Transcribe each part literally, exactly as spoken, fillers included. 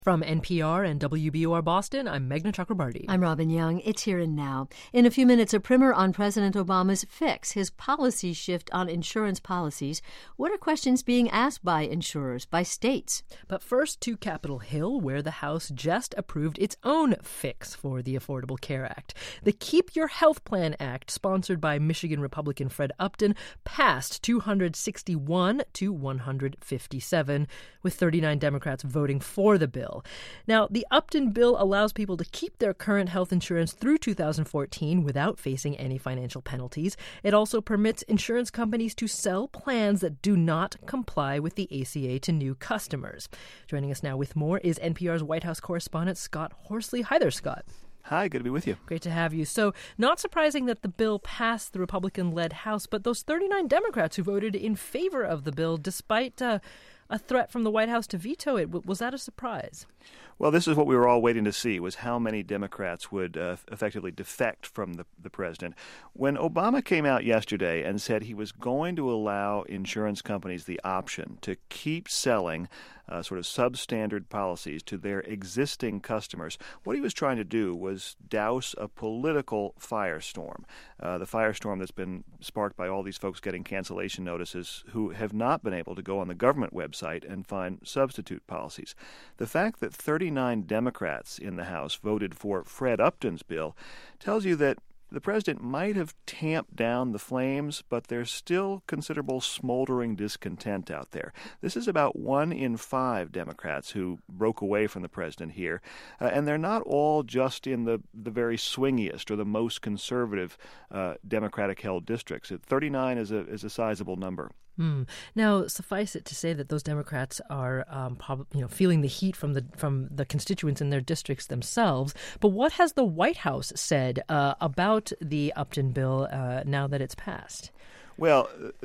From N P R and W B U R Boston, I'm Meghna Chakrabarti. I'm Robin Young. It's Here and Now. In a few minutes, a primer on President Obama's fix, his policy shift on insurance policies. What are questions being asked by insurers, by states? But first to Capitol Hill, where the House just approved its own fix for the Affordable Care Act. The Keep Your Health Plan Act, sponsored by Michigan Republican Fred Upton, passed two hundred sixty-one to one hundred fifty-seven, with thirty-nine Democrats voting for the bill. Now, the Upton bill allows people to keep their current health insurance through two thousand fourteen without facing any financial penalties. It also permits insurance companies to sell plans that do not comply with the A C A to new customers. Joining us now with more is N P R's White House correspondent Scott Horsley. Hi there, Scott. Hi, good to be with you. Great to have you. So, not surprising that the bill passed the Republican-led House, but those thirty-nine Democrats who voted in favor of the bill, despite uh, a threat from the White House to veto it, was that a surprise? Well, this is what we were all waiting to see, was how many Democrats would uh, effectively defect from the, the president. When Obama came out yesterday and said he was going to allow insurance companies the option to keep selling uh, sort of substandard policies to their existing customers, what he was trying to do was douse a political firestorm, uh, the firestorm that's been sparked by all these folks getting cancellation notices who have not been able to go on the government website and find substitute policies. The fact that thirty-nine Democrats in the House voted for Fred Upton's bill tells you that the president might have tamped down the flames, but there's still considerable smoldering discontent out there. This is about one in five Democrats who broke away from the president here, uh, and they're not all just in the, the very swingiest or the most conservative uh, Democratic-held districts. thirty-nine is a is a sizable number. Mm. Now, suffice it to say that those Democrats are, um, prob- you know, feeling the heat from the from the constituents in their districts themselves. But what has the White House said uh, about the Upton bill uh, now that it's passed? Well, uh,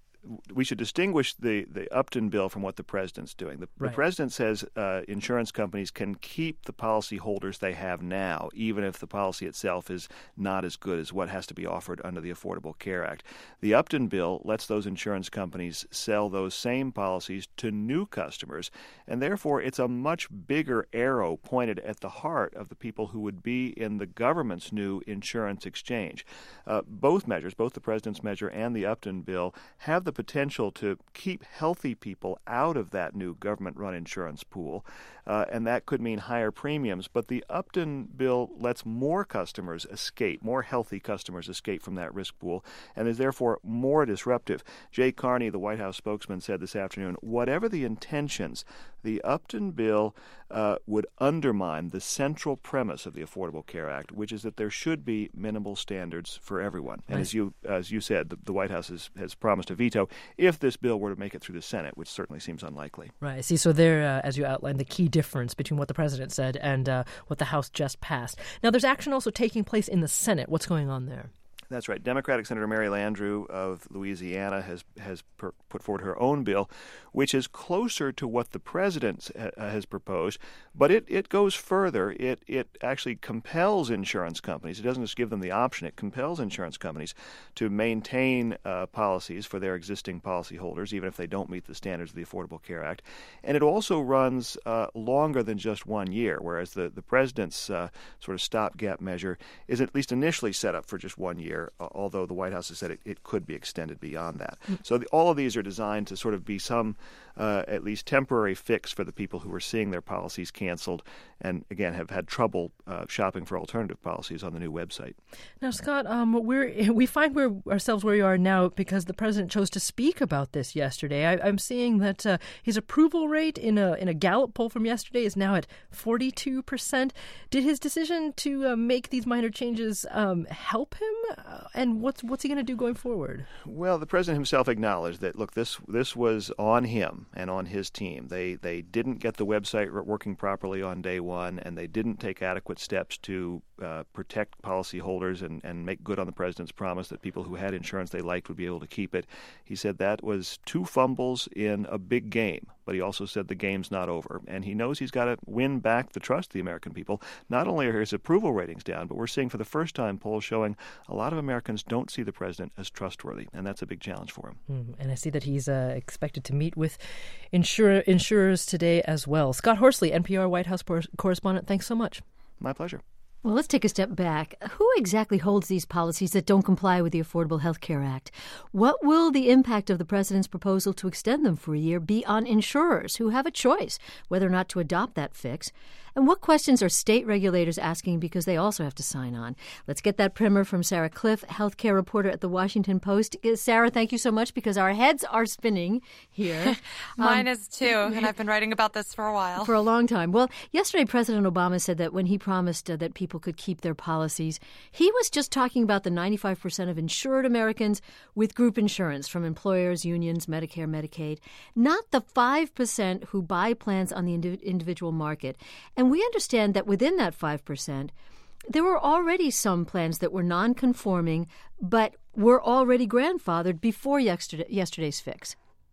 we should distinguish the, the Upton bill from what the president's doing. The, right. the president says uh, insurance companies can keep the policy holders they have now, even if the policy itself is not as good as what has to be offered under the Affordable Care Act. The Upton bill lets those insurance companies sell those same policies to new customers, and therefore it's a much bigger arrow pointed at the heart of the people who would be in the government's new insurance exchange. Uh, both measures, both the president's measure and the Upton bill, have the potential to keep healthy people out of that new government-run insurance pool, uh, and that could mean higher premiums. But the Upton bill lets more customers escape, more healthy customers escape from that risk pool, and is therefore more disruptive. Jay Carney, the White House spokesman, said this afternoon, whatever the intentions, the Upton bill uh, would undermine the central premise of the Affordable Care Act, which is that there should be minimal standards for everyone. And as you as you said, the, the White House has, has promised to veto if this bill were to make it through the Senate, which certainly seems unlikely. Right. See, so there, uh, as you outlined, the key difference between what the president said and uh, what the House just passed. Now, there's action also taking place in the Senate. What's going on there? That's right. Democratic Senator Mary Landrieu of Louisiana has has per, put forward her own bill, which is closer to what the president ha, has proposed, but it, it goes further. It it actually compels insurance companies. It doesn't just give them the option. It compels insurance companies to maintain uh, policies for their existing policyholders, even if they don't meet the standards of the Affordable Care Act. And it also runs uh, longer than just one year, whereas the, the president's uh, sort of stopgap measure is at least initially set up for just one year. Although the White House has said it, it could be extended beyond that. Mm. So the, all of these are designed to sort of be some uh, at least temporary fix for the people who are seeing their policies canceled and, again, have had trouble uh, shopping for alternative policies on the new website. Now, Scott, um, we're, we find we're ourselves where we are now because the president chose to speak about this yesterday. I, I'm seeing that uh, his approval rate in a, in a Gallup poll from yesterday is now at forty-two percent. Did his decision to uh, make these minor changes um, help him? And what's what's he going to do going forward? Well, the president himself acknowledged that, look, this this was on him and on his team. They they didn't get the website working properly on day one, and they didn't take adequate steps to uh, protect policyholders and, and make good on the president's promise that people who had insurance they liked would be able to keep it. He said that was two fumbles in a big game but he also said the game's not over. And he knows he's got to win back the trust of the American people. Not only are his approval ratings down, but we're seeing for the first time polls showing a lot of Americans don't see the president as trustworthy, and that's a big challenge for him. Mm, and I see that he's uh, expected to meet with insur- insurers today as well. Scott Horsley, N P R White House por- correspondent, thanks so much. My pleasure. Well, let's take a step back. Who exactly holds these policies that don't comply with the Affordable Health Care Act? What will the impact of the president's proposal to extend them for a year be on insurers who have a choice whether or not to adopt that fix? And what questions are state regulators asking because they also have to sign on? Let's get that primer from Sarah Cliff, healthcare reporter at The Washington Post. Sarah, thank you so much because our heads are spinning here. Mine um, is too, and I've been writing about this for a while. For a long time. Well, yesterday President Obama said that when he promised uh, that people could keep their policies, he was just talking about the ninety-five percent of insured Americans with group insurance from employers, unions, Medicare, Medicaid, not the five percent who buy plans on the indi- individual market. And we understand that within that five percent, there were already some plans that were non-conforming, but were already grandfathered before yesterday, yesterday's fix.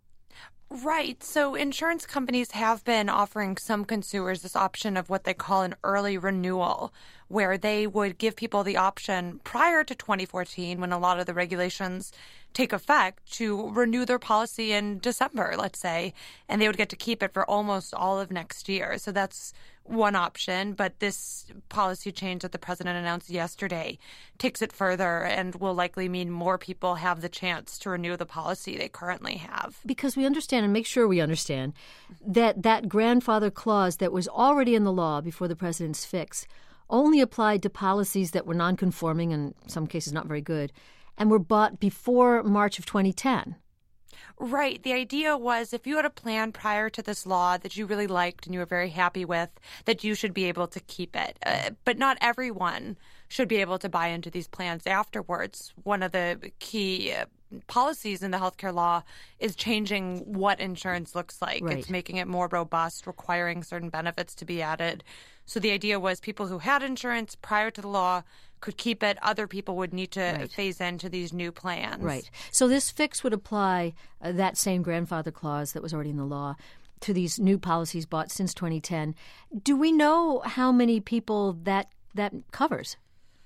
Right. So insurance companies have been offering some consumers this option of what they call an early renewal, where they would give people the option prior to twenty fourteen, when a lot of the regulations take effect, to renew their policy in December, let's say, and they would get to keep it for almost all of next year. So that's one option, but this policy change that the president announced yesterday takes it further and will likely mean more people have the chance to renew the policy they currently have. Because we understand, and make sure we understand, that that grandfather clause that was already in the law before the president's fix only applied to policies that were non-conforming, and in some cases not very good, and were bought before March of twenty ten. Right. The idea was if you had a plan prior to this law that you really liked and you were very happy with, that you should be able to keep it. Uh, but not everyone should be able to buy into these plans afterwards. One of the key uh, policies in the healthcare law is changing what insurance looks like. Right. It's making it more robust, requiring certain benefits to be added. So the idea was people who had insurance prior to the law could keep it. Other people would need to Right. phase into these new plans. Right. So this fix would apply uh, that same grandfather clause that was already in the law to these new policies bought since twenty ten. Do we know how many people that that covers?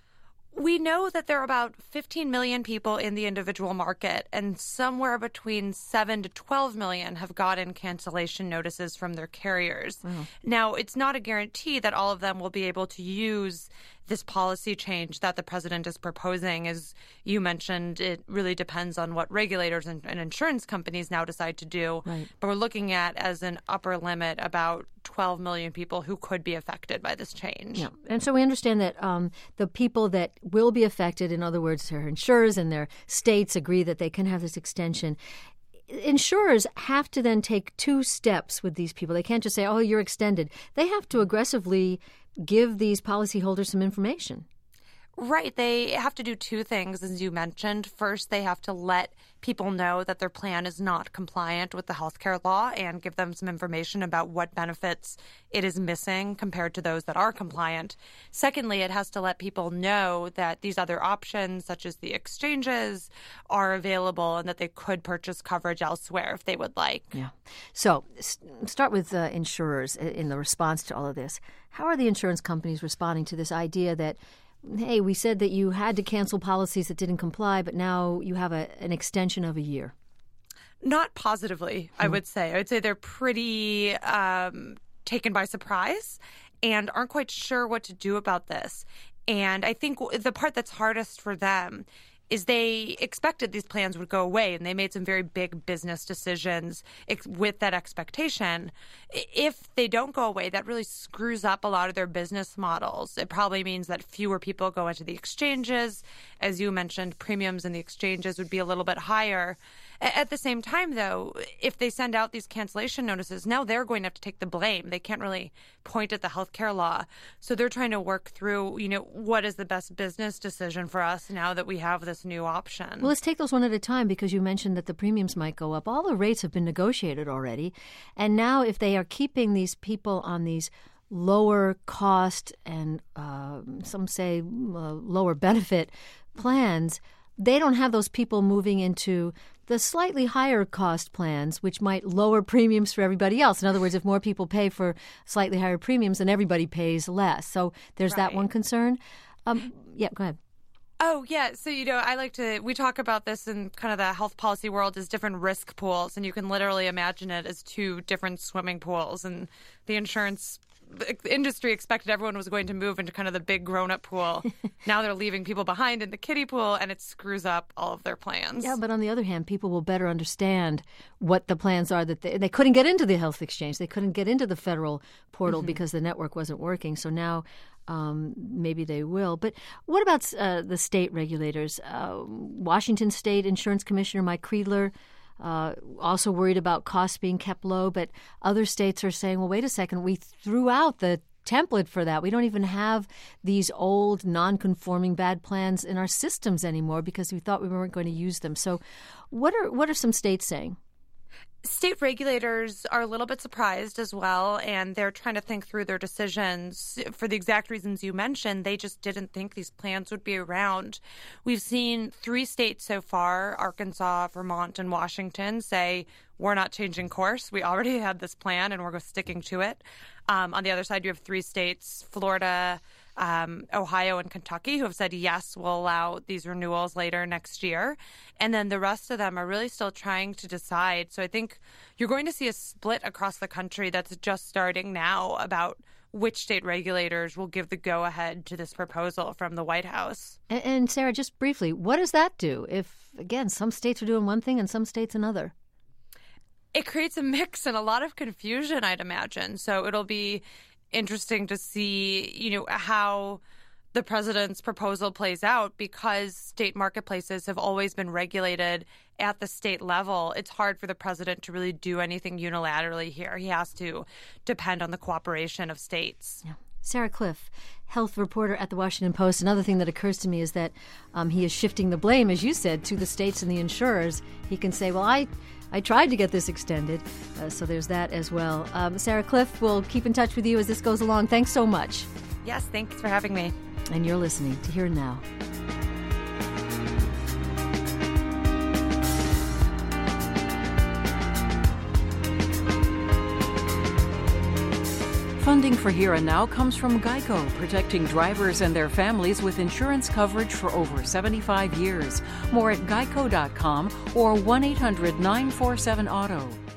We know that there are about fifteen million people in the individual market, and somewhere between seven to twelve million have gotten cancellation notices from their carriers. Wow. Now, it's not a guarantee that all of them will be able to use this policy change that the president is proposing. As you mentioned, it really depends on what regulators and, and insurance companies now decide to do. Right. But we're looking at, as an upper limit, about twelve million people who could be affected by this change. Yeah. And so we understand that um, the people that will be affected, in other words, their insurers and their states agree that they can have this extension. Insurers have to then take two steps with these people. They can't just say, oh, you're extended. They have to aggressively give these policyholders some information. Right. They have to do two things, as you mentioned. First, they have to let people know that their plan is not compliant with the healthcare law and give them some information about what benefits it is missing compared to those that are compliant. Secondly, it has to let people know that these other options, such as the exchanges, are available and that they could purchase coverage elsewhere if they would like. Yeah. So start with uh, insurers in the response to all of this. How are the insurance companies responding to this idea that, hey, we said that you had to cancel policies that didn't comply, but now you have a, an extension of a year? Not positively, I would say. I would say they're pretty um, taken by surprise and aren't quite sure what to do about this. And I think the part that's hardest for them is they expected these plans would go away, and they made some very big business decisions ex- with that expectation. If they don't go away, that really screws up a lot of their business models. It probably means that fewer people go into the exchanges. As you mentioned, premiums in the exchanges would be a little bit higher. At the same time, though, if they send out these cancellation notices, now they're going to have to take the blame. They can't really point at the healthcare law. So they're trying to work through, you know, what is the best business decision for us now that we have this new option. Well, let's take those one at a time, because you mentioned that the premiums might go up. All the rates have been negotiated already. And now if they are keeping these people on these lower cost and uh, some say uh, lower benefit plans, they don't have those people moving into the slightly higher cost plans, which might lower premiums for everybody else. In other words, if more people pay for slightly higher premiums, then everybody pays less. So there's Right. that one concern. Um, yeah, go ahead. Oh, yeah. So, you know, I like to, we talk about this in kind of the health policy world as different risk pools, and you can literally imagine it as two different swimming pools. And the insurance industry expected everyone was going to move into kind of the big grown-up pool. Now they're leaving people behind in the kiddie pool, and it screws up all of their plans. Yeah, but on the other hand, people will better understand what the plans are. That they, they couldn't get into the health exchange. They couldn't get into the federal portal mm-hmm. because the network wasn't working. So now um, maybe they will. But what about uh, the state regulators? Uh, Washington State Insurance Commissioner Mike Creedler Uh, also worried about costs being kept low, but other states are saying, well, wait a second, we threw out the template for that. We don't even have these old, non-conforming bad plans in our systems anymore because we thought we weren't going to use them. So what are what are some states saying? State regulators are a little bit surprised as well, and they're trying to think through their decisions for the exact reasons you mentioned. They just didn't think these plans would be around. We've seen three states so far, Arkansas, Vermont, and Washington, say, we're not changing course. We already had this plan, and we're sticking to it. Um, on the other side, you have three states, Florida, Um, Ohio and Kentucky, who have said, yes, we'll allow these renewals later next year. And then the rest of them are really still trying to decide. So I think you're going to see a split across the country that's just starting now about which state regulators will give the go-ahead to this proposal from the White House. And, and Sarah, just briefly, what does that do if, again, some states are doing one thing and some states another? It creates a mix and a lot of confusion, I'd imagine. So it'll be interesting to see, you know, how the president's proposal plays out because state marketplaces have always been regulated at the state level. It's hard for the president to really do anything unilaterally here. He has to depend on the cooperation of states. Yeah. Sarah Kliff, health reporter at the Washington Post. Another thing that occurs to me is that um, he is shifting the blame, as you said, to the states and the insurers. He can say, well, I I tried to get this extended, uh, so there's that as well. Um, Sarah Kliff, we'll keep in touch with you as this goes along. Thanks so much. Yes, thanks for having me. And you're listening to Here and Now. Funding for Here and Now comes from Geico, protecting drivers and their families with insurance coverage for over seventy-five years. More at geico dot com or one eight hundred nine four seven auto.